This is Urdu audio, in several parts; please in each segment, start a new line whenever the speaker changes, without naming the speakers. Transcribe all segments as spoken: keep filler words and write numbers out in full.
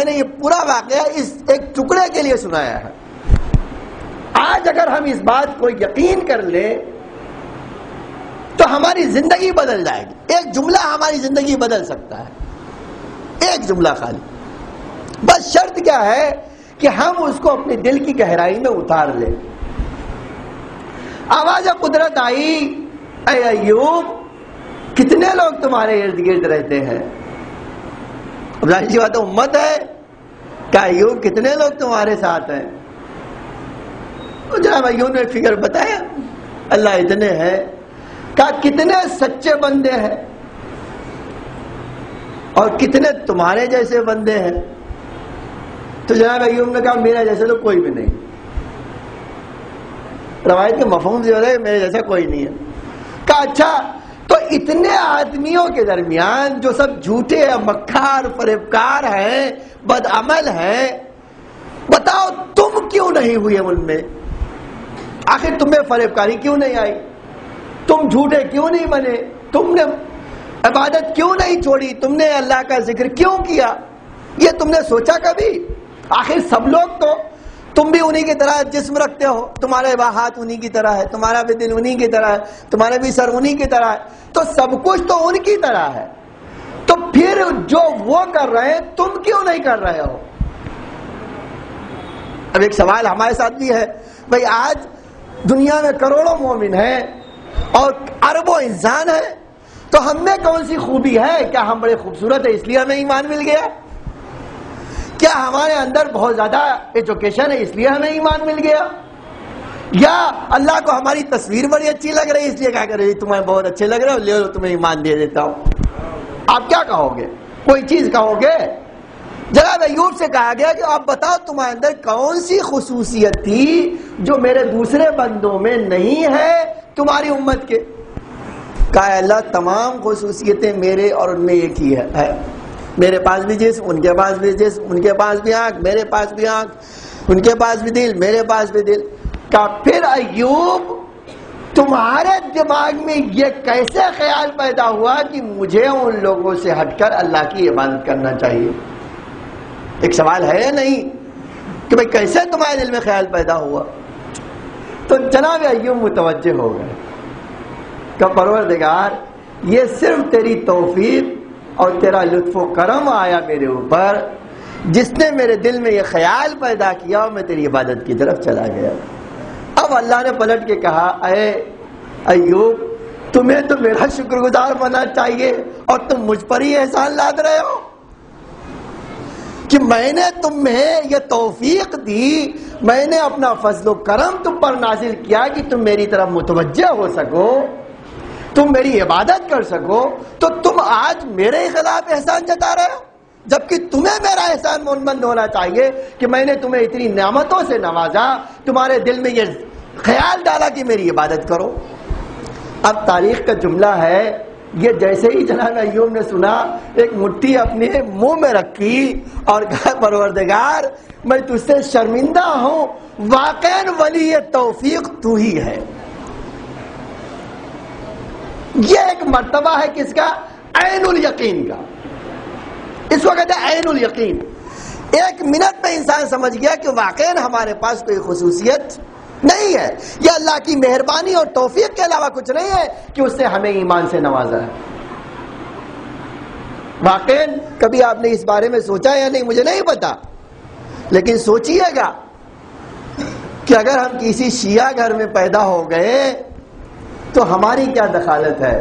نے یہ پورا واقعہ اس ایک ٹکڑے کے لیے سنایا ہے. آج اگر ہم اس بات کو یقین کر لیں تو ہماری زندگی بدل جائے گی. ایک جملہ ہماری زندگی بدل سکتا ہے, ایک جملہ خالی. بس شرط کیا ہے کہ ہم اس کو اپنے دل کی گہرائی میں اتار لیں. آواز قدرت آئی, اے ایوب کتنے لوگ تمہارے ارد گرد رہتے ہیں؟ اب ظاہر سی بات امت ہے, کہ ایوب کتنے لوگ تمہارے ساتھ ہیں؟ تو جناب ایوب نے ایک فگر بتایا, اللہ اتنے ہیں. کہا کتنے سچے بندے ہیں اور کتنے تمہارے جیسے بندے ہیں؟ تو جناب ایوب نے کہا میرا جیسے تو کوئی بھی نہیں. روایت کے مفہوم جو ہے میرے جیسا کوئی نہیں ہے. کہا اچھا تو اتنے آدمیوں کے درمیان جو سب جھوٹے ہیں, مکار فریبکار ہیں, بدعمل ہیں, بتاؤ تم کیوں نہیں ہوئے ان میں؟ آخر تمہیں فریبکاری کیوں نہیں آئی؟ تم جھوٹے کیوں نہیں بنے؟ تم نے عبادت کیوں نہیں چھوڑی؟ تم نے اللہ کا ذکر کیوں کیا؟ یہ تم نے سوچا کبھی؟ آخر سب لوگ تو تم بھی انہی کی طرح جسم رکھتے ہو, تمہارے ہاتھ انہی کی طرح ہے, تمہارا بھی دل انہی کی طرح ہے, تمہارے بھی سر انہی کی طرح ہے, تو سب کچھ تو ان کی طرح ہے. تو پھر جو وہ کر رہے ہیں تم کیوں نہیں کر رہے ہو؟ اب ایک سوال ہمارے ساتھ بھی ہے, بھئی آج دنیا میں کروڑوں مومن ہیں اور اربوں انسان ہیں, تو ہم میں کون سی خوبی ہے؟ کیا ہم بڑے خوبصورت ہیں اس لیے ہمیں ایمان مل گیا؟ کیا ہمارے اندر بہت زیادہ ایجوکیشن ہے اس لیے ہمیں ایمان مل گیا؟ یا اللہ کو ہماری تصویر بڑی اچھی لگ رہی ہے اس لیے کیا کر رہی تمہیں بہت اچھے لگ رہے ہو, لے لو تمہیں ایمان دے دیتا ہوں؟ آپ کیا کہو گے؟ کوئی چیز کہو گے؟ جناب ایوب سے کہا گیا کہ آپ بتاؤ تمہارے اندر کون سی خصوصیت تھی جو میرے دوسرے بندوں میں نہیں ہے تمہاری امت کے؟ کہا اللہ تمام خصوصیتیں میرے اور ان میں ایک ہی ہے. میرے پاس بھی جسم, ان کے پاس بھی جسم, ان کے پاس بھی آنکھ, میرے پاس بھی آنکھ, ان کے پاس بھی دل, میرے پاس بھی دل. کہا پھر ایوب تمہارے دماغ میں یہ کیسے خیال پیدا ہوا کہ مجھے ان لوگوں سے ہٹ کر اللہ کی عبادت کرنا چاہیے؟ ایک سوال ہے یا نہیں کہ بھئی کیسے تمہارے دل میں خیال پیدا ہوا؟ تو جناب ایوب متوجہ ہو گئے کہ پروردگار یہ صرف تیری توفیق اور تیرا لطف و کرم آیا میرے اوپر, جس نے میرے دل میں یہ خیال پیدا کیا اور میں تیری عبادت کی طرف چلا گیا. اب اللہ نے پلٹ کے کہا اے ایوب تمہیں تو میرا شکر گزار بننا چاہیے اور تم مجھ پر ہی احسان لاد رہے ہو کہ میں نے تمہیں یہ توفیق دی, میں نے اپنا فضل و کرم تم پر نازل کیا کہ تم میری طرف متوجہ ہو سکو, تم میری عبادت کر سکو, تو تم آج میرے خلاف احسان جتا رہے ہو, جبکہ تمہیں میرا احسان مند ہونا چاہیے کہ میں نے تمہیں اتنی نعمتوں سے نوازا, تمہارے دل میں یہ خیال ڈالا کہ میری عبادت کرو. اب تاریخ کا جملہ ہے, یہ جیسے ہی جناب ایوب نے سنا ایک مٹھی اپنے منہ میں رکھی اور کہا پروردگار میں تجھ سے شرمندہ ہوں, واقعاً ولی توفیق تو ہی ہے. یہ ایک مرتبہ ہے کس کا؟ عین الیقین کا. اس کو کہتے ہیں عین الیقین. ایک منٹ میں انسان سمجھ گیا کہ واقعاً ہمارے پاس کوئی خصوصیت نہیں ہے, یہ اللہ کی مہربانی اور توفیق کے علاوہ کچھ نہیں ہے کہ اس نے ہمیں ایمان سے نوازا ہے. واقعاً کبھی آپ نے اس بارے میں سوچا یا نہیں مجھے نہیں پتا, لیکن سوچئے گا کہ اگر ہم کسی شیعہ گھر میں پیدا ہو گئے تو ہماری کیا دخالت ہے,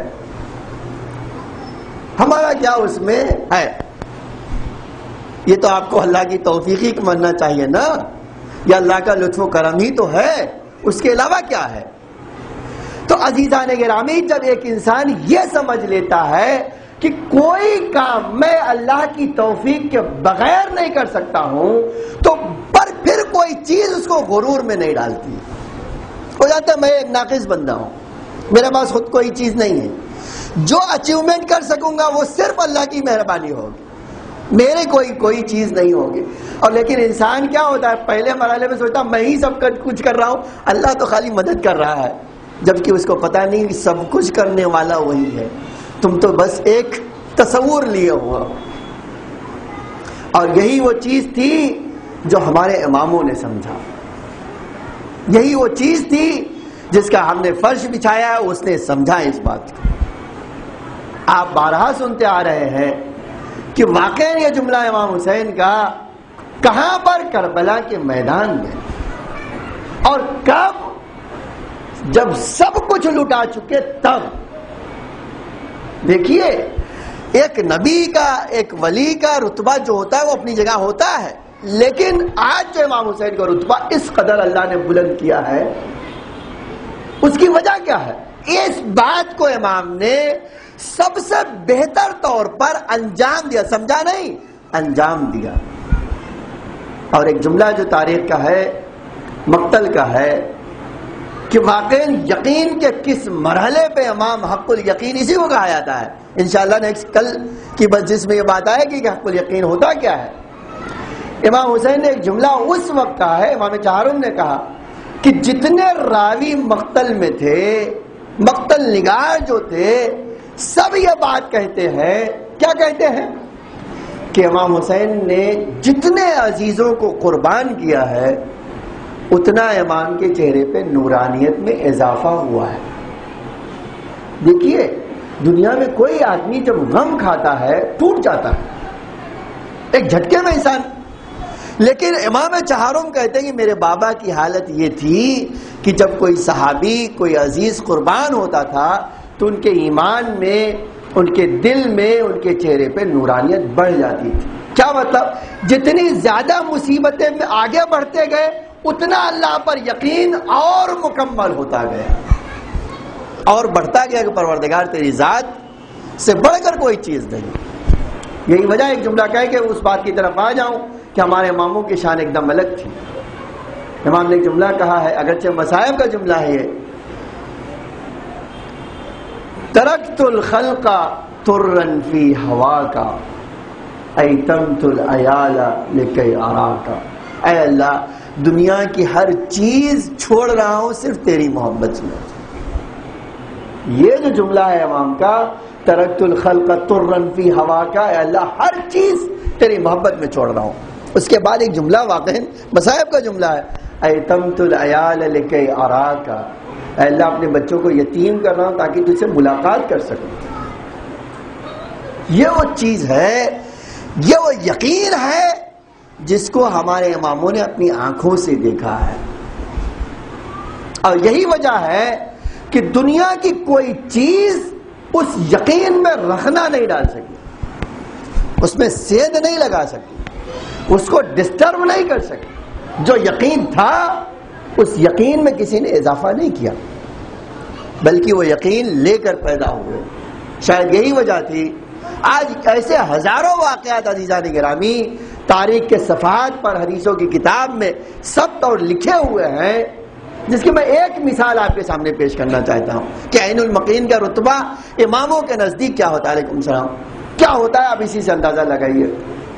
ہمارا کیا اس میں ہے؟ یہ تو آپ کو اللہ کی توفیق ہی ماننا چاہیے نا, یہ اللہ کا لطف و کرم ہی تو ہے, اس کے علاوہ کیا ہے؟ تو عزیزان گرامی جب ایک انسان یہ سمجھ لیتا ہے کہ کوئی کام میں اللہ کی توفیق کے بغیر نہیں کر سکتا ہوں, تو پر پھر کوئی چیز اس کو غرور میں نہیں ڈالتی. ہو جاتا ہے میں ایک ناقص بندہ ہوں, میرے پاس خود کوئی چیز نہیں ہے, جو اچیومنٹ کر سکوں گا وہ صرف اللہ کی مہربانی ہوگی, میرے کوئی کوئی چیز نہیں ہوگی. اور لیکن انسان کیا ہوتا ہے, پہلے مرحلے میں سوچتا میں ہی سب کچھ کر رہا ہوں, اللہ تو خالی مدد کر رہا ہے, جبکہ اس کو پتہ نہیں سب کچھ کرنے والا وہی ہے, تم تو بس ایک تصور لیے ہوا. اور یہی وہ چیز تھی جو ہمارے اماموں نے سمجھا، یہی وہ چیز تھی جس کا ہم نے فرش بچھایا ہے، اس نے سمجھا اس بات کو۔ آپ بارہا سنتے آ رہے ہیں کہ واقعی یہ جملہ امام حسین کا کہاں پر؟ کربلا کے میدان میں۔ اور کب؟ جب سب کچھ لٹا چکے تب۔ دیکھیے، ایک نبی کا، ایک ولی کا رتبہ جو ہوتا ہے وہ اپنی جگہ ہوتا ہے، لیکن آج جو امام حسین کا رتبہ اس قدر اللہ نے بلند کیا ہے، اس کی وجہ کیا ہے؟ اس بات کو امام نے سب سے بہتر طور پر انجام دیا، سمجھا نہیں، انجام دیا۔ اور ایک جملہ جو تاریخ کا ہے، مقتل کا ہے، کہ واقعی یقین کے کس مرحلے پہ امام حق الیقین، اسی کو کہا جاتا ہے۔ انشاءاللہ نیکسٹ کل کی مجلس میں یہ بات آئے گی کہ حق الیقین ہوتا کیا ہے۔ امام حسین نے ایک جملہ اس وقت کہا ہے، امام چہارم نے کہا کہ جتنے راوی مقتل میں تھے، مقتل نگار جو تھے، سب یہ بات کہتے ہیں، کیا کہتے ہیں؟ کہ امام حسین نے جتنے عزیزوں کو قربان کیا ہے اتنا امام کے چہرے پہ نورانیت میں اضافہ ہوا ہے۔ دیکھیے، دنیا میں کوئی آدمی جب غم کھاتا ہے ٹوٹ جاتا ہے ایک جھٹکے میں انسان، لیکن امام چہارم کہتے ہیں کہ میرے بابا کی حالت یہ تھی کہ جب کوئی صحابی، کوئی عزیز قربان ہوتا تھا تو ان کے ایمان میں، ان کے دل میں، ان کے چہرے پہ نورانیت بڑھ جاتی تھی۔ کیا مطلب؟ جتنی زیادہ مصیبتیں میں آگے بڑھتے گئے اتنا اللہ پر یقین اور مکمل ہوتا گیا، اور بڑھتا گیا کہ پروردگار تیری ذات سے بڑھ کر کوئی چیز نہیں۔ یہی وجہ ایک جملہ کہہ کے اس بات کی طرف آ جاؤں کہ ہمارے اماموں کی شان ایک دم الگ تھی۔ امام نے ایک جملہ کہا ہے، اگرچہ مصائب کا جملہ ہے یہ، ترکت الخلق ترا فی ہواک ایتمت العیال لکی اراک۔ اے اللہ، دنیا کی ہر چیز چھوڑ رہا ہوں صرف تیری محبت میں۔ یہ جو جملہ ہے امام کا، ترکت الخلق ترا فی ہواک، اے اللہ ہر چیز تیری محبت میں چھوڑ رہا ہوں۔ اس کے بعد ایک جملہ واقعی مصائب کا جملہ ہے، ایتمت العیال لکی اراک، اے اللہ اپنے بچوں کو یتیم کر رہا ہوں تاکہ تجھ سے ملاقات کر سکوں۔ یہ وہ چیز ہے، یہ وہ یقین ہے جس کو ہمارے اماموں نے اپنی آنکھوں سے دیکھا ہے، اور یہی وجہ ہے کہ دنیا کی کوئی چیز اس یقین میں رکھنا نہیں ڈال سکی، اس میں سیندھ نہیں لگا سکی، اس کو ڈسٹرب نہیں کر سکی۔ جو یقین تھا اس یقین میں کسی نے اضافہ نہیں کیا، بلکہ وہ یقین لے کر پیدا ہوئے۔ شاید یہی وجہ تھی آج ایسے ہزاروں واقعات عزیزان گرامی تاریخ کے صفحات پر، حدیثوں کی کتاب میں ثبت اور لکھے ہوئے ہیں، جس کی میں ایک مثال آپ کے سامنے پیش کرنا چاہتا ہوں کہ عین المقین کا رتبہ اماموں کے نزدیک کیا ہوتا ہے۔ علیکم السلام، کیا ہوتا ہے آپ اسی سے اندازہ لگائیے۔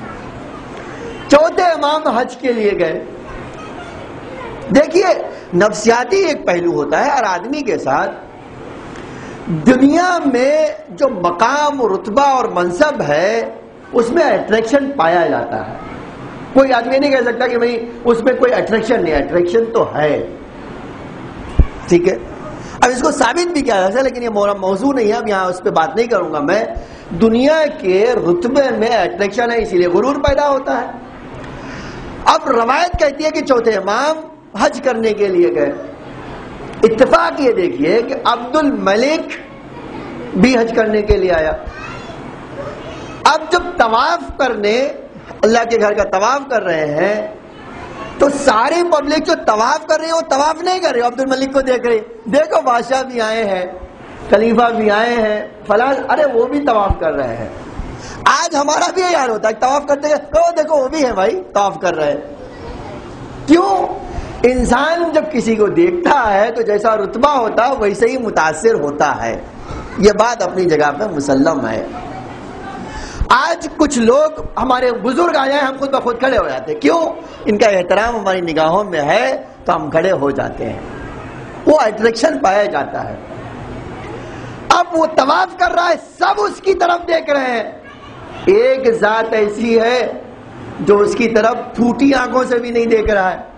چوتھے امام حج کے لیے گئے۔ دیکھیے، نفسیاتی ایک پہلو ہوتا ہے ہر آدمی کے ساتھ، دنیا میں جو مقام، رتبہ اور منصب ہے اس میں اٹریکشن پایا جاتا ہے۔ کوئی آدمی نہیں کہہ سکتا کہ بھئی اس میں کوئی اٹریکشن نہیں، اٹریکشن تو ہے، ٹھیک ہے۔ اب اس کو ثابت بھی کیا جا سکتا ہے، لیکن یہ موضوع نہیں ہے، اب یہاں اس پہ بات نہیں کروں گا میں۔ دنیا کے رتبے میں اٹریکشن ہے، اسی لیے غرور پیدا ہوتا ہے۔ اب روایت کہتی ہے کہ چوتھے امام حج کرنے کے لیے گئے۔ اتفاق یہ دیکھیے کہ عبد الملک بھی حج کرنے کے لیے آیا۔ اب جب طواف کرنے، اللہ کے گھر کا طواف کر رہے ہیں، تو ساری پبلک جو طواف کر رہی ہے وہ طواف نہیں کر رہی، عبد الملک کو دیکھ رہی، دیکھو بادشاہ بھی آئے ہیں، خلیفہ بھی آئے ہیں، فلاں، ارے وہ بھی طواف کر رہے ہیں۔ آج ہمارا بھی یار ہوتا ہے طواف کرتے ہیں، تو دیکھو وہ بھی ہے بھائی طواف کر رہے ہیں۔ کیوں؟ انسان جب کسی کو دیکھتا ہے تو جیسا رتبہ ہوتا ہے ویسے ہی متاثر ہوتا ہے، یہ بات اپنی جگہ پہ مسلم ہے۔ آج کچھ لوگ، ہمارے بزرگ آ جائیں ہم خود بخود کھڑے ہو جاتے ہیں، کیوں؟ ان کا احترام ہماری نگاہوں میں ہے تو ہم کھڑے ہو جاتے ہیں، وہ اٹریکشن پایا جاتا ہے۔ اب وہ طواف کر رہا ہے، سب اس کی طرف دیکھ رہے ہیں۔ ایک ذات ایسی ہے جو اس کی طرف پھوٹی آنکھوں سے بھی نہیں دیکھ رہا ہے،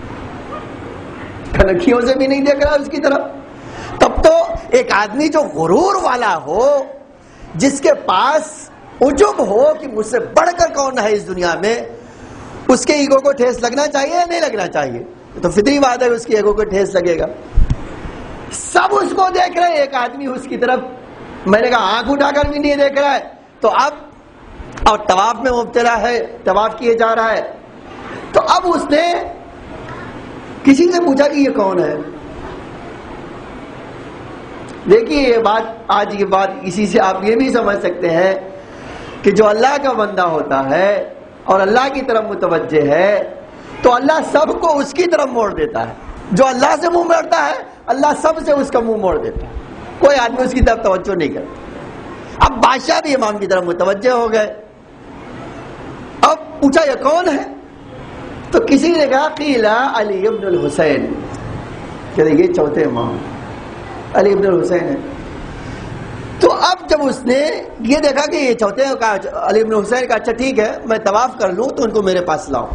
کھنکھیوں سے بھی نہیں دیکھ رہا اس کی طرف، تب تو ایک آدمی جو غرور والا ہو، جس کے پاس عجب ہو کہ مجھ سے بڑھ کر کون ہے اس دنیا میں، اس کے ایگو کو ٹھیس لگنا چاہیے یا نہیں لگنا چاہیے؟ تو فطری بات ہے اس کی ایگو کو ٹھیس لگے گا۔ سب اس کو دیکھ رہے ہیں، ایک آدمی اس کی طرف میں نے کہا آنکھ اٹھا کر بھی نہیں دیکھ رہا ہے، تو اب اور طواف میں مبتلا ہے، طواف کیے جا رہا ہے، تو اب اس نے کسی سے پوچھا کہ یہ کون ہے؟ دیکھیے یہ بات، آج یہ بات اسی سے آپ یہ بھی سمجھ سکتے ہیں کہ جو اللہ کا بندہ ہوتا ہے اور اللہ کی طرف متوجہ ہے تو اللہ سب کو اس کی طرف موڑ دیتا ہے۔ جو اللہ سے منہ موڑتا ہے اللہ سب سے اس کا منہ موڑ دیتا ہے، کوئی آدمی اس کی طرف توجہ نہیں کرتا۔ اب بادشاہ بھی امام کی طرف متوجہ ہو گئے، اب پوچھا یہ کون ہے؟ تو کسی نے کہا قیلا علی ابن الحسین، کہ یہ چوتھے امام علی ابن الحسین ہے۔ تو اب جب اس نے یہ دیکھا کہ یہ چوتھے کا علی ابن حسین کا، اچھا ٹھیک ہے میں طواف کر لوں تو ان کو میرے پاس لاؤ۔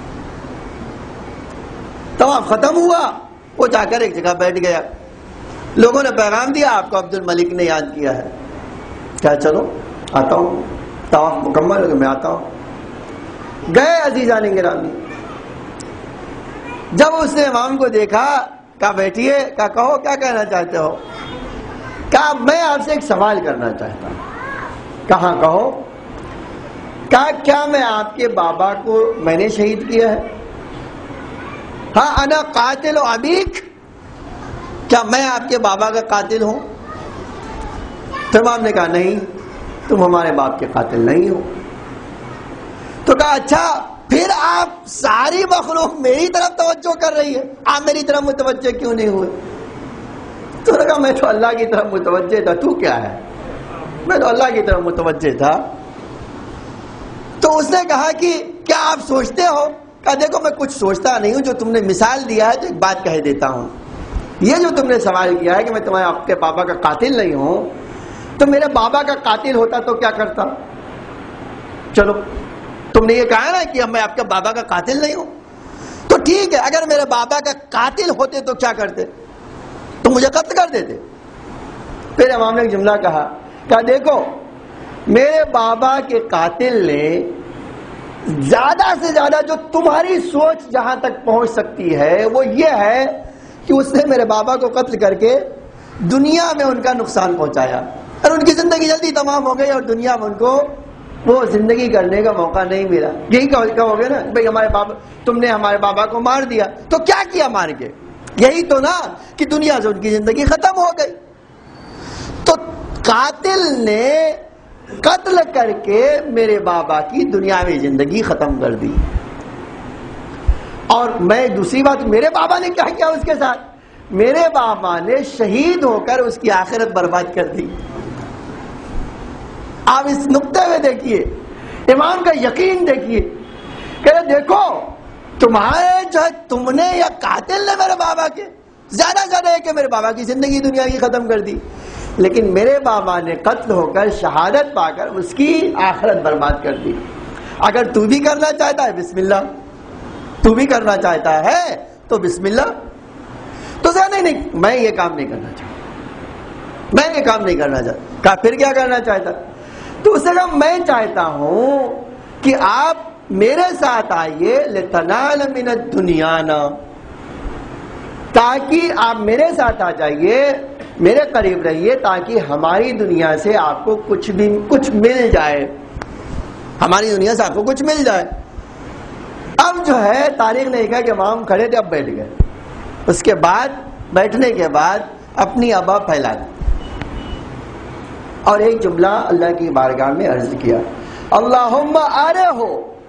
طواف ختم ہوا، وہ جا کر ایک جگہ بیٹھ گیا، لوگوں نے پیغام دیا آپ کو عبد الملک نے یاد کیا ہے، کیا چلو آتا ہوں، طواف مکمل ہو تو میں آتا ہوں۔ گئے عزیزان گرامی، جب اس نے امام کو دیکھا کہا بیٹھیے، کہا کہو کیا کہنا چاہتے ہو؟ کہا میں آپ سے ایک سوال کرنا چاہتا ہوں۔ کہاں کہو؟ کہا کیا میں آپ کے بابا کو میں نے شہید کیا ہے؟ ہاں انا قاتل ابیک، کیا میں آپ کے بابا کا قاتل ہوں؟ تو امام نے کہا نہیں، تم ہمارے باپ کے قاتل نہیں ہو۔ تو کہا اچھا پھر آپ ساری مخلوق میری طرف توجہ کر رہی ہے، آپ میری طرف متوجہ کیوں نہیں ہوئے؟ تو نے کہا میں تو اللہ کی طرف متوجہ تھا، تو کیا ہے؟ میں تو اللہ کی طرف متوجہ تھا۔ تو اس نے کہا کہ کیا آپ سوچتے ہو؟ کہا دیکھو میں کچھ سوچتا نہیں ہوں، جو تم نے مثال دیا ہے تو ایک بات کہہ دیتا ہوں، یہ جو تم نے سوال کیا ہے کہ میں تمہارے آپ کے بابا کا قاتل نہیں ہوں، تو میرے بابا کا قاتل ہوتا تو کیا کرتا؟ چلو تم نے یہ کہا نا کہ میں آپ کے بابا کا قاتل نہیں ہوں، تو ٹھیک ہے اگر میرے بابا کا قاتل ہوتے تو کیا کرتے؟ تو مجھے قتل کر دیتے۔ پھر امام نے ایک جملہ کہا، کہا دیکھو میرے بابا کے قاتل نے زیادہ سے زیادہ جو تمہاری سوچ جہاں تک پہنچ سکتی ہے وہ یہ ہے کہ اس نے میرے بابا کو قتل کر کے دنیا میں ان کا نقصان پہنچایا اور ان کی زندگی جلدی تمام ہو گئی اور دنیا میں ان کو وہ زندگی کرنے کا موقع نہیں ملا۔ یہی کہو گے نا بھائی ہمارے بابا، تم نے ہمارے بابا کو مار دیا، تو کیا کیا مار کے؟ یہی تو نا کہ دنیا سے ان کی زندگی ختم ہو گئی۔ تو قاتل نے قتل کر کے میرے بابا کی دنیاوی زندگی ختم کر دی، اور میں دوسری بات، میرے بابا نے کیا کیا اس کے ساتھ؟ میرے بابا نے شہید ہو کر اس کی آخرت برباد کر دی۔ آپ اس نقطے میں دیکھیے، امام کا یقین دیکھیے کہ دیکھو تمہارے جو ہے تم نے یا قاتل نے میرے بابا کے زیادہ زیادہ ہے کہ میرے بابا کی زندگی دنیا کی ختم کر دی، لیکن میرے بابا نے قتل ہو کر شہادت پا کر اس کی آخرت برباد کر دی۔ اگر تو بھی کرنا چاہتا ہے بسم اللہ، تو بھی کرنا چاہتا ہے تو بسم اللہ۔ تو نہیں نہیں میں یہ کام نہیں کرنا چاہتا، میں یہ کام نہیں کرنا چاہتا۔ کہا پھر کیا کرنا چاہتا؟ تو اس نے کہا میں چاہتا ہوں کہ آپ میرے ساتھ آئیے لتنال من الدنیا نا، تاکہ آپ میرے ساتھ آ جائیے، میرے قریب رہیے، تاکہ ہماری دنیا سے آپ کو کچھ بھی کچھ مل جائے، ہماری دنیا سے آپ کو کچھ مل جائے۔ اب جو ہے تاریخ نے لکھا کہ امام کھڑے تھے، اب بیٹھ گئے، اس کے بعد بیٹھنے کے بعد اپنی ابا پھیلا دی اور ایک جملہ اللہ کی بارگاہ میں عرض کیا، اللہم آرہو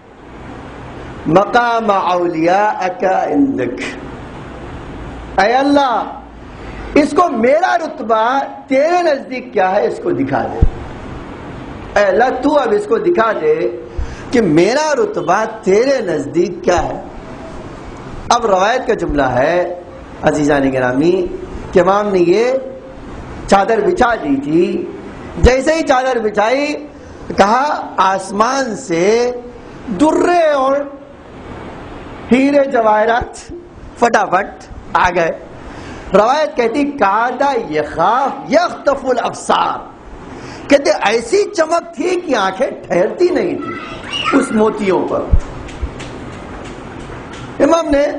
مقام اولیاءک عندک، اے اللہ اس کو میرا رتبہ تیرے نزدیک کیا ہے اس کو دکھا دے، اے اللہ تو اب اس کو دکھا دے کہ میرا رتبہ تیرے نزدیک کیا ہے۔ اب روایت کا جملہ ہے عزیزان گرامی کہ امام نے یہ چادر بچھا دی تھی، جیسے ہی چادر بچھائی کہا آسمان سے درے اور ہیرے جواہرات فٹافٹ آ گئے. روایت کہتی کادا یخاف یخطف الابصار، کہتے ایسی چمک تھی کہ آنکھیں ٹھہرتی نہیں تھی اس موتیوں پر. امام نے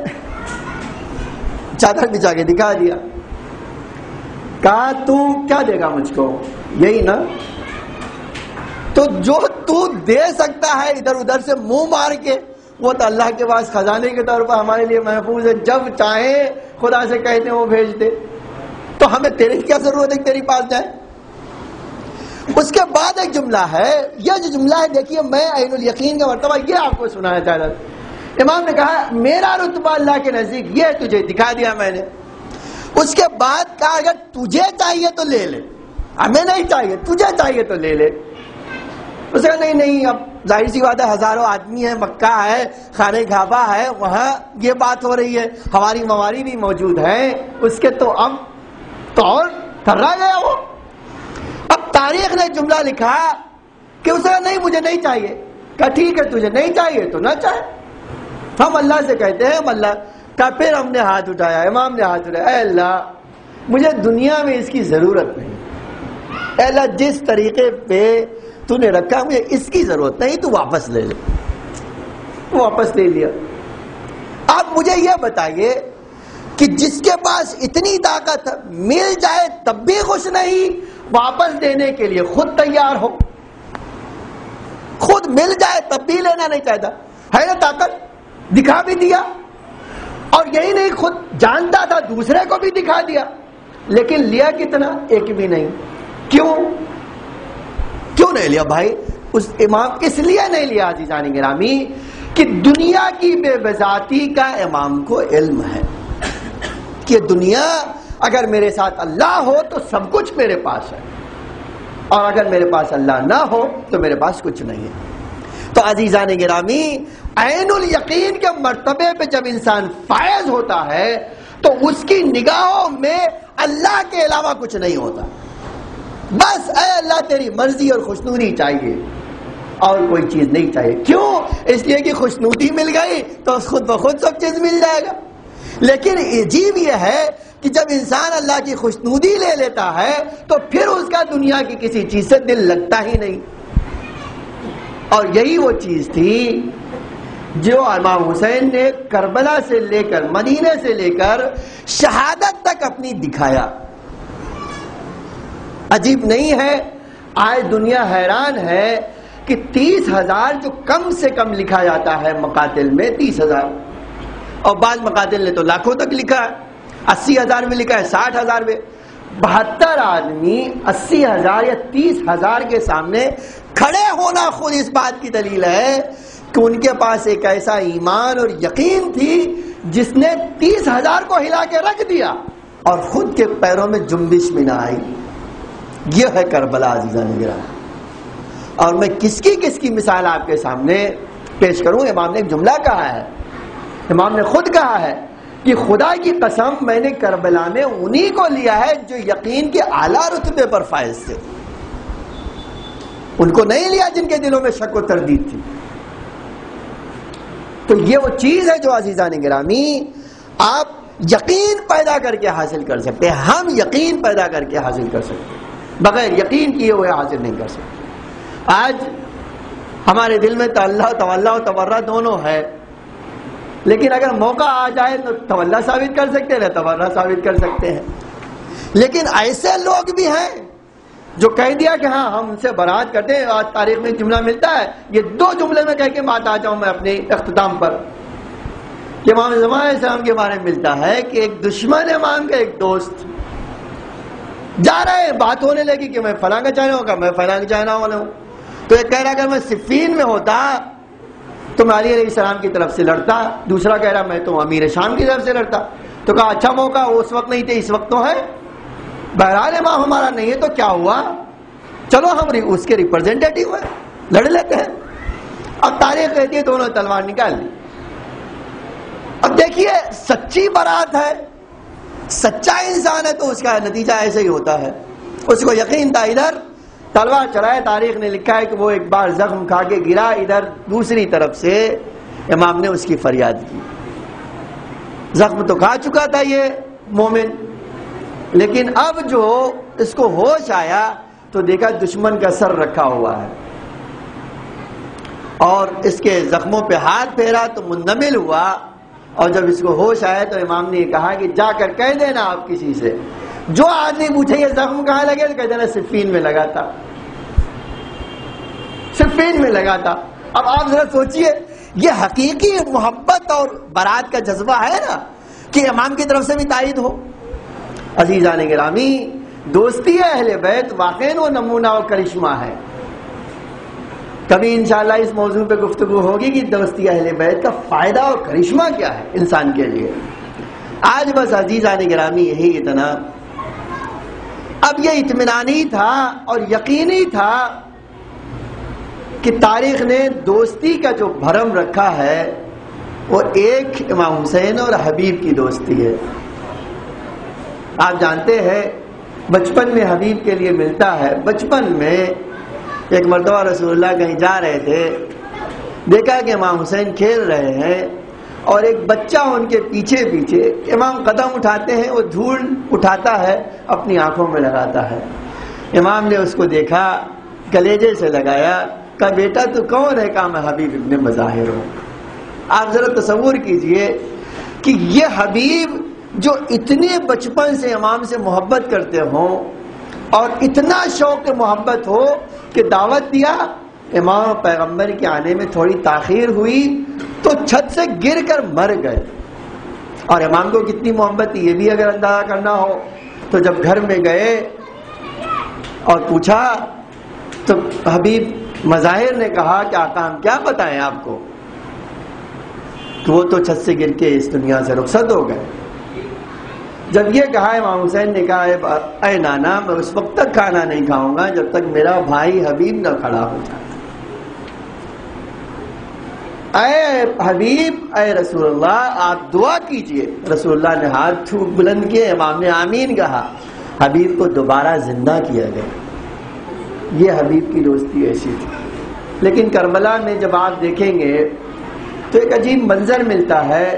چادر بچھا کے دکھا دیا، کہا تو کیا دے گا مجھ کو؟ یہی نا، تو جو تو دے سکتا ہے ادھر ادھر سے منہ مار کے وہ تو اللہ کے پاس خزانے کے طور پر ہمارے لیے محفوظ ہے، جب چاہے خدا سے کہتے ہیں وہ بھیج دے، تو ہمیں تیری کیا ضرورت ہے کہ تیری پاس جائے؟ اس کے بعد ایک جملہ ہے، یہ جو جملہ ہے دیکھیے، میں عین الیقین کا مرتبہ یہ آپ کو سنانا چاہتا تھا. امام نے کہا میرا رتبہ اللہ کے نزدیک یہ تجھے دکھا دیا میں نے. اس کے بعد کہا اگر تجھے چاہیے تو لے لے، ہمیں نہیں چاہیے، تجھے چاہیے تو لے لے. اس نے کہا نہیں نہیں، اب ظاہر سی بات ہے ہزاروں آدمی ہے، مکہ ہے، خانہ کعبہ ہے، وہاں یہ بات ہو رہی ہے، ہماری مواری بھی موجود ہے، اس کے تو اب تو اور تھرا گیا وہ. اب تاریخ نے جملہ لکھا کہ اسے نہیں مجھے نہیں چاہیے. کہا ٹھیک ہے تجھے نہیں چاہیے تو نہ چاہے، ہم اللہ سے کہتے ہیں ہم اللہ کا. پھر ہم نے ہاتھ اٹھایا، امام نے ہاتھ اٹھایا، اے اللہ مجھے دنیا میں اس کی ضرورت نہیں، اے اللہ جس طریقے پہ تو نے رکھا مجھے اس کی ضرورت نہیں، تو واپس لے لے. واپس لے لیا. آپ مجھے یہ بتائیے کہ جس کے پاس اتنی طاقت مل جائے تب بھی خوش نہیں، واپس دینے کے لیے خود تیار ہو، خود مل جائے تب بھی لینا نہیں چاہتا. ہے نا طاقت، دکھا بھی دیا، اور یہی نہیں خود جانتا تھا دوسرے کو بھی دکھا دیا، لیکن لیا کتنا؟ ایک بھی نہیں. کیوں کیوں نہیں لیا بھائی؟ اس امام اس لیے نہیں لیا عزیزان گرامی کہ دنیا کی بے بذاتی کا امام کو علم ہے کہ دنیا اگر میرے ساتھ اللہ ہو تو سب کچھ میرے پاس ہے، اور اگر میرے پاس اللہ نہ ہو تو میرے پاس کچھ نہیں ہے. تو عزیزان گرامی عین الیقین کے مرتبے پہ جب انسان فائز ہوتا ہے تو اس کی نگاہوں میں اللہ کے علاوہ کچھ نہیں ہوتا. بس اے اللہ تیری مرضی اور خوشنودی چاہیے اور کوئی چیز نہیں چاہیے. کیوں؟ اس لیے کہ خوشنودی مل گئی تو خود بخود سب چیز مل جائے گا. لیکن عجیب یہ ہے کہ جب انسان اللہ کی خوشنودی لے لیتا ہے تو پھر اس کا دنیا کی کسی چیز سے دل لگتا ہی نہیں. اور یہی وہ چیز تھی جو امام حسین نے کربلا سے لے کر مدینے سے لے کر شہادت تک اپنی دکھایا. عجیب نہیں ہے، آج دنیا حیران ہے کہ تیس ہزار جو کم سے کم لکھا جاتا ہے مقاتل میں، تیس ہزار، اور بعض مقاتل نے تو لاکھوں تک لکھا ہے، اسی ہزار میں لکھا ہے، ساٹھ ہزار میں. بہتر آدمی اسی ہزار یا تیس ہزار کے سامنے کھڑے ہونا خود اس بات کی دلیل ہے کہ ان کے پاس ایک ایسا ایمان اور یقین تھی جس نے تیس ہزار کو ہلا کے رکھ دیا اور خود کے پیروں میں جنبش بھی نہ آئی. یہ ہے کربلا عزیزان گرامی. اور میں کس کی کس کی مثال آپ کے سامنے پیش کروں؟ امام نے ایک جملہ کہا ہے، امام نے خود کہا ہے کہ خدا کی قسم میں نے کربلا میں انہی کو لیا ہے جو یقین کے اعلیٰ رتبے پر فائز تھے، ان کو نہیں لیا جن کے دلوں میں شک و تردید تھی. تو یہ وہ چیز ہے جو عزیزان گرامی آپ یقین پیدا کر کے حاصل کر سکتے ہیں. ہم یقین پیدا کر کے حاصل کر سکتے ہیں، بغیر یقین کیے ہوئے حاصل نہیں کر سکتے. آج ہمارے دل میں اللہ تولا و تبرہ دونوں ہے، لیکن اگر موقع آ جائے تو تولا ثابت کر سکتے ہیں، تبرہ ثابت کر سکتے ہیں. لیکن ایسے لوگ بھی ہیں جو کہہ دیا کہ ہاں ہم ان سے برات کرتے ہیں. آج تاریخ میں جملہ ملتا ہے، یہ دو جملے میں کہہ کے بات آ جاؤں میں اپنے اختتام پر، کہ امام زمان علیہ السلام کے بارے میں ملتا ہے کہ ایک دشمن امام کا ایک دوست جا رہے ہیں، بات ہونے لگی کہ میں فلاں کا چاہنا ہوگا، میں فلاں کا چاہنا والا ہوں. تو ایک کہہ رہا اگر میں صفین میں ہوتا تو میں علی علیہ السلام کی طرف سے لڑتا، دوسرا کہہ رہا میں تو امیر شام کی طرف سے لڑتا. تو کہا اچھا موقع اس وقت نہیں تھے، اس وقت تو ہے. بہرحال امام ہمارا نہیں ہے تو کیا ہوا، چلو ہم اس کے ریپرزینٹیٹیو ہیں، لڑ لیتے ہیں. اب تاریخ کہتی ہے دونوں تلوار نکال لی. اب دیکھیے سچی برات ہے، سچا انسان ہے تو اس کا نتیجہ ایسے ہی ہوتا ہے. اس کو یقین تھا ادھر تلوار چلائے. تاریخ نے لکھا ہے کہ وہ ایک بار زخم کھا کے گرا, ادھر دوسری طرف سے امام نے اس کی فریاد کی. زخم تو کھا چکا تھا یہ مومن, لیکن اب جو اس کو ہوش آیا تو دیکھا دشمن کا سر رکھا ہوا ہے, اور اس کے زخموں پہ ہاتھ پھیرا تو منمل ہوا. اور جب اس کو ہوش آیا تو امام نے کہا کہ جا کر کہہ دینا آپ کسی سے, جو آدمی پوچھے یہ زخم کہاں لگے تو کہہ دینا صفین میں لگا تھا, صفین میں لگا تھا. اب آپ ذرا سوچئے, یہ حقیقی محبت اور برات کا جذبہ ہے نا کہ امام کی طرف سے بھی تائید ہو. عزیزان گرامی, دوستی اہل بیت واقعی وہ نمونہ اور کرشمہ ہے. کبھی انشاءاللہ اس موضوع پہ گفتگو ہوگی کہ دوستی اہل بیت کا فائدہ اور کرشمہ کیا ہے انسان کے لیے. آج بس عزیزان گرامی یہی اتنا. اب یہ اطمینانی تھا اور یقینی تھا کہ تاریخ نے دوستی کا جو بھرم رکھا ہے وہ ایک امام حسین اور حبیب کی دوستی ہے. آپ جانتے ہیں بچپن میں حبیب کے لیے ملتا ہے. بچپن میں ایک مرتبہ رسول اللہ کہیں جا رہے تھے, دیکھا کہ امام حسین کھیل رہے ہیں اور ایک بچہ ان کے پیچھے پیچھے. امام قدم اٹھاتے ہیں, وہ دھول اٹھاتا ہے اپنی آنکھوں میں لگاتا ہے. امام نے اس کو دیکھا, کلیجے سے لگایا, کہا بیٹا تو کون ہے؟ کہا میں حبیب ابن مظاہر ہوں. آپ ذرا تصور کیجئے کہ یہ حبیب جو اتنے بچپن سے امام سے محبت کرتے ہوں اور اتنا شوق محبت ہو کہ دعوت دیا, امام پیغمبر کے آنے میں تھوڑی تاخیر ہوئی تو چھت سے گر کر مر گئے. اور امام کو کتنی محبت تھی یہ بھی اگر اندازہ کرنا ہو تو جب گھر میں گئے اور پوچھا تو حبیب مظاہر نے کہا کہ آقا ہم کیا بتائیں آپ کو, کہ وہ تو چھت سے گر کے اس دنیا سے رخصت ہو گئے. جب یہ کہا امام حسین نے کہا اے نانا میں اس وقت تک کھانا نہیں کھاؤں گا جب تک میرا بھائی حبیب نہ کھڑا ہو جائے. اے حبیب اے رسول اللہ آپ دعا کیجئے. رسول اللہ نے ہاتھ بلند کیے, امام نے آمین کہا, حبیب کو دوبارہ زندہ کیا گیا. یہ حبیب کی دوستی ایسی تھی. لیکن کربلا میں جب آپ دیکھیں گے تو ایک عجیب منظر ملتا ہے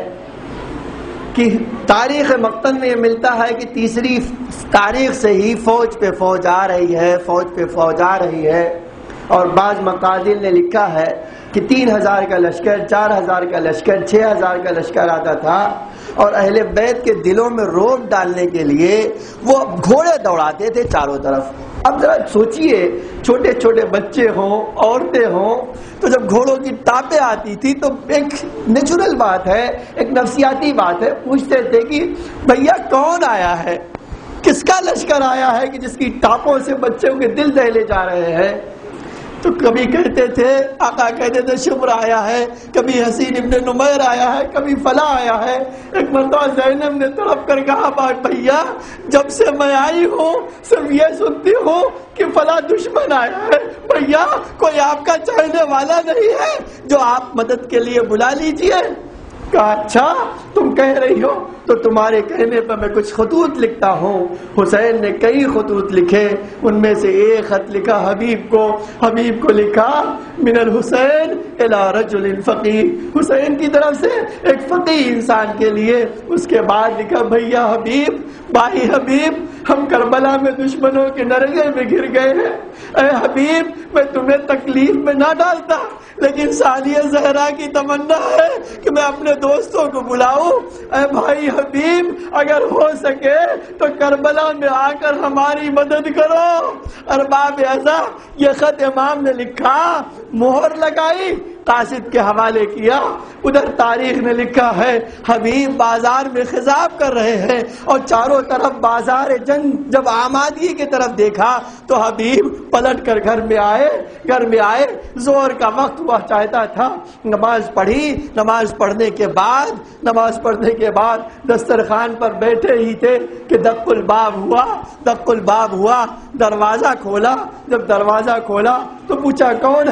کہ تاریخ مقتل میں یہ ملتا ہے کہ تیسری تاریخ سے ہی فوج پہ فوج آ رہی ہے, فوج پہ فوج آ رہی ہے. اور بعض مقادیر نے لکھا ہے کہ تین ہزار کا لشکر, چار ہزار کا لشکر, چھ ہزار کا لشکر آتا تھا, اور اہل بیت کے دلوں میں روب ڈالنے کے لیے وہ گھوڑے دوڑاتے تھے چاروں طرف. اب ذرا سوچئے چھوٹے چھوٹے بچے ہوں, عورتیں ہوں, تو جب گھوڑوں کی ٹاپیں آتی تھی تو ایک نیچرل بات ہے, ایک نفسیاتی بات ہے, پوچھتے تھے کہ بھیا کون آیا ہے, کس کا لشکر آیا ہے کہ جس کی ٹاپوں سے بچوں کے دل دہلے جا رہے ہیں. تو کبھی کہتے تھے, آقا کہتے تھے شمر آیا ہے, کبھی حسین ابن نمیر آیا ہے, کبھی فلاں آیا ہے. ایک مرتبہ زینب نے تڑپ کر کہا بات بھیا جب سے میں آئی ہوں صرف یہ سنتی ہوں کہ فلاں دشمن آیا ہے, بھیا کوئی آپ کا چاہنے والا نہیں ہے جو آپ مدد کے لیے بلا لیجئے. کہا اچھا تم کہہ رہی ہو تو تمہارے کہنے پر میں کچھ خطوط لکھتا ہوں. حسین نے کئی خطوط لکھے, ان میں سے ایک خط لکھا حبیب کو. حبیب کو لکھا من الحسین الی رجل فقیر, حسین کی طرف سے ایک فقیر انسان کے لیے. اس کے بعد لکھا بھیا حبیب, بھائی حبیب ہم کربلا میں دشمنوں کے نرگے میں گر گئے ہیں. اے حبیب میں تمہیں تکلیف میں نہ ڈالتا, لیکن ثانیہ زہرا کی تمنا ہے کہ میں اپنے دوستوں کو بلاؤں. اے بھائی حبیب اگر ہو سکے تو کربلا میں آ کر ہماری مدد کرو. ارباب اعزا یہ خط امام نے لکھا, مہر لگائی, قاصد کے حوالے کیا. ادھر تاریخ نے لکھا ہے حبیب بازار میں خضاب کر رہے ہیں اور چاروں طرف بازار جنگ. جب آمادگی کی طرف دیکھا تو حبیب پلٹ کر گھر میں آئے. گھر میں آئے زور کا وقت ہوا چاہتا تھا, نماز پڑھی. نماز پڑھنے کے بعد نماز پڑھنے کے بعد دسترخوان پر بیٹھے ہی تھے کہ دق الباب ہوا. دق الباب ہوا, دروازہ کھولا. جب دروازہ کھولا تو پوچھا کون ہے؟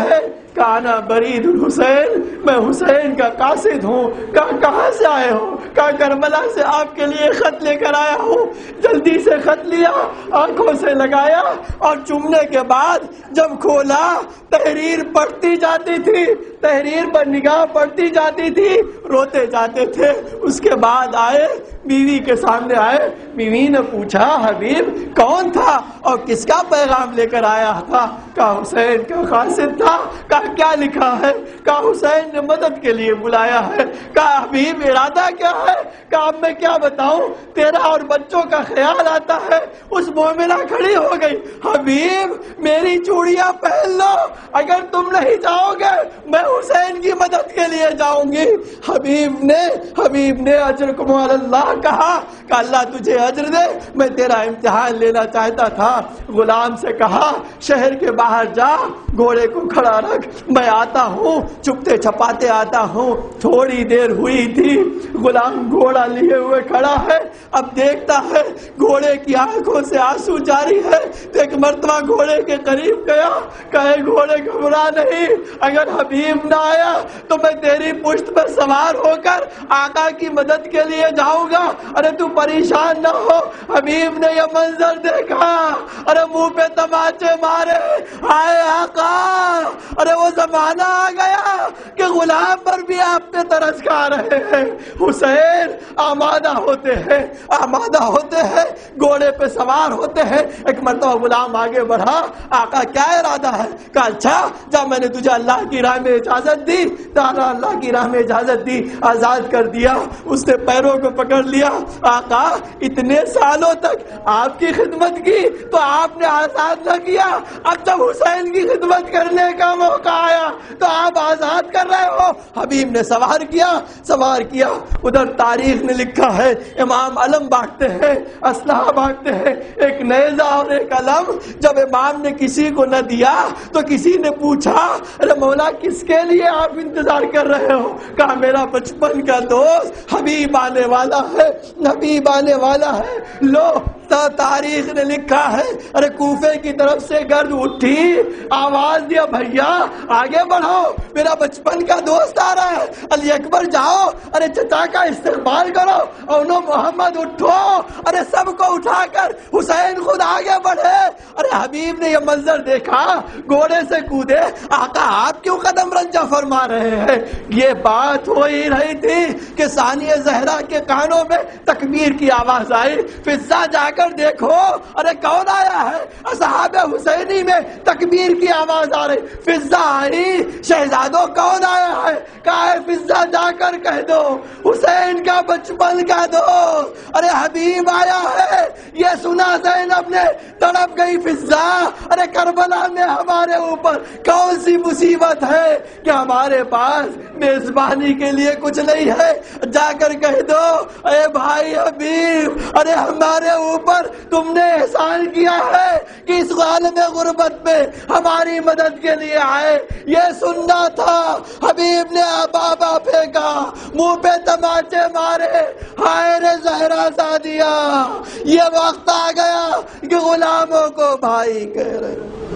کانا برید الحسین، میں حسین کا قاصد ہوں. کہا کہاں سے آئے ہو؟ کہا کربلا سے آپ کے لیے خط لے کر آیا ہوں. جلدی سے خط لیا، آنکھوں سے لگایا اور چومنے کے بعد جب کھولا تحریر پڑھتی جاتی تھی، تحریر پر نگاہ پڑتی جاتی تھی، روتے جاتے تھے. اس کے بعد آئے بیوی کے سامنے آئے. بیوی نے پوچھا حبیب کون تھا اور کس کا پیغام لے کر آیا تھا؟ کہا حسین کا قاصد تھا. کہا کیا لکھا ہے؟ کہا حسین نے مدد کے لیے بلایا ہے. کہا حبیب ارادہ کیا ہے؟ کہا اب میں کیا بتاؤں، تیرا اور بچوں کا خیال آتا ہے. اس مومنہ کھڑی ہو گئی. حبیب میری چوڑیاں پہن لو، اگر تم نہیں جاؤ گے میں حسین کی مدد کے لیے جاؤں گی. حبیب نے حبیب نے اجرکم علی اللہ کہا کہ اللہ تجھے اجر دے، میں تیرا امتحان لینا چاہتا تھا. غلام سے کہا شہر کے باہر جا، گھوڑے کو کھڑا رکھ، میں آتا ہوں، چپتے چھپاتے آتا ہوں. تھوڑی دیر ہوئی تھی، غلام گھوڑا لیے ہوئے کھڑا ہے. اب دیکھتا ہے گھوڑے کی آنکھوں سے آنسو جاری ہے. تو ایک مرتبہ گھوڑے کے قریب گیا، کہے گھوڑے گھبرا نہیں، اگر حبیب نہ آیا تو میں تیری پشت پر سوار ہو کر آقا کی مدد کے لیے جاؤں گا. ارے تو پریشان نہ ہو. حبیب نے یہ منظر دیکھا، ارے منہ پہ تماچے مارے، ہائے آقا. ارے وہ زمانہ آ گیا کہ غلام پر بھی آپ پہ ترس کھا رہے ہیں. حسین آمادہ ہوتے ہیں، آمادہ ہوتے ہیں، گھوڑے پہ سوار ہوتے ہیں. ایک مرتبہ غلام آگے بڑھا، آقا کیا ارادہ ہے؟ کہا اچھا جب میں نے تجھے اللہ کی راہ میں اجازت دی، تعالیٰ اللہ کی راہ میں اجازت دی، آزاد کر دیا. اس نے پیروں کو پکڑ لیا. آقا اتنے سالوں تک آپ کی خدمت کی تو آپ نے آزاد نہ کیا، اب جب حسین کی خدمت کرنے کا موقع آیا تو آپ آزاد کر رہے ہو. حبیب نے سوار کیا، سوار کیا. ادھر تاریخ نے لکھا ہے امام علم بانٹتے ہیں، اسلحہ بانٹتے ہیں، ایک نیزہ اور ایک علم. جب امام نے کسی کو نہ دیا تو کسی نے پوچھا ارے مولا کس کے لیے آپ انتظار کر رہے ہو؟ کہا میرا بچپن کا دوست حبیب آنے والا ہے، حبیب آنے والا ہے. لو تاریخ نے لکھا ہے ارے کوفے کی طرف سے گرد اٹھی، آواز دیا بھیا آگے بڑھو، میرا بچپن کا دوست آ رہا ہے. علی اکبر جاؤ، ارے چچا کا استقبال کرو. اونو محمد اٹھو، ارے سب کو اٹھا کر حسین خود آگے بڑھے. ارے حبیب نے یہ منظر دیکھا، گھوڑے سے کودے. آقا آپ کیوں قدم رنجہ فرما رہے ہیں؟ یہ بات ہو ہی رہی تھی کہ ثانیہ زہرا کے کانوں میں تکبیر کی آواز آئی. فضا جا کر دیکھو، ارے کون آیا ہے؟ اصحاب حسینی میں تکبیر کی آواز آ رہی. فضا آئی، شہزادوں کون آیا ہے؟ کہا ہے فضا جا کر کہہ دو حسین کا بچپن کا دوست ارے حبیب آیا ہے. یہ سنا زینب نے تڑپ گئی. فضا ارے کربلا میں ہمارے اوپر کون سی مصیبت ہے کہ ہمارے پاس میزبانی کے لیے کچھ نہیں ہے؟ جا کر کہہ دو اے بھائی حبیب ارے ہمارے اوپر تم نے احسان کیا ہے کہ اس عالم غربت میں ہماری مدد کے لیے آئے. یہ سننا تھا. حبیب نے بابا پھینکا، منہ پہ تماچے مارے، ہائے رے زہرا سادیا یہ وقت آ گیا کہ غلاموں کو بھائی کہہ رہے.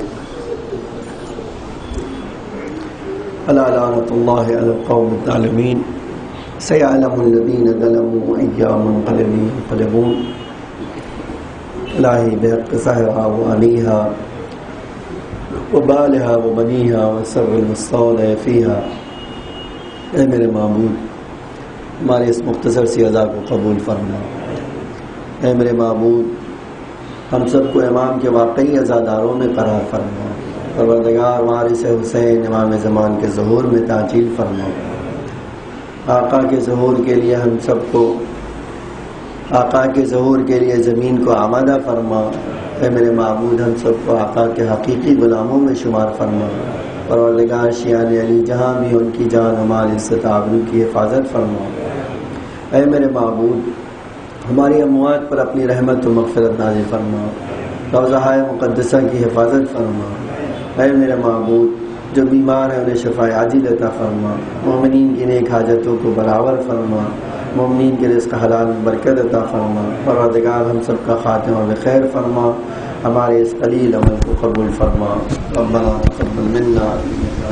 الا لعنت اللہ علی القوم الظالمین سیعلم الذین ظلموا أَيَّ منقلب ينقلبون. الہی بحق سحرها وعلیها وبالها وبنیها وسر المستودع فیها. اے میرے معبود ہمارے اس مختصر سی ادا کو قبول فرما. اے میرے معبود ہم سب کو امام کے واقعی عزاداروں میں قرار فرما. پروردگار وارث حسین امام زمان کے ظہور میں تعجیل فرما. آقا کے ظہور کے لیے ہم سب کو آقا کے ظہور کے لیے زمین کو آمادہ فرما. اے میرے معبود ہم سب کو آقا کے حقیقی غلاموں میں شمار فرما. پروردگار شیعان علی جہاں بھی ان کی جان ہماری عزت آبرو کی حفاظت فرما. اے میرے معبود ہماری اموات پر اپنی رحمت و مغفرت نازل فرما. روضہ مقدسہ کی حفاظت فرما. اے میرے معبود جو بیمار ہیں انہیں شفا عاجل عطا فرما. مومنین کی نیک حاجتوں کو برابر فرما. مومنین کے رزق حلال برکت عطا فرما. پروردگار ہم سب کا خاتمہ بخیر فرما. ہمارے اس قلیل عمل کو قبول فرما. ربنا تقبل منا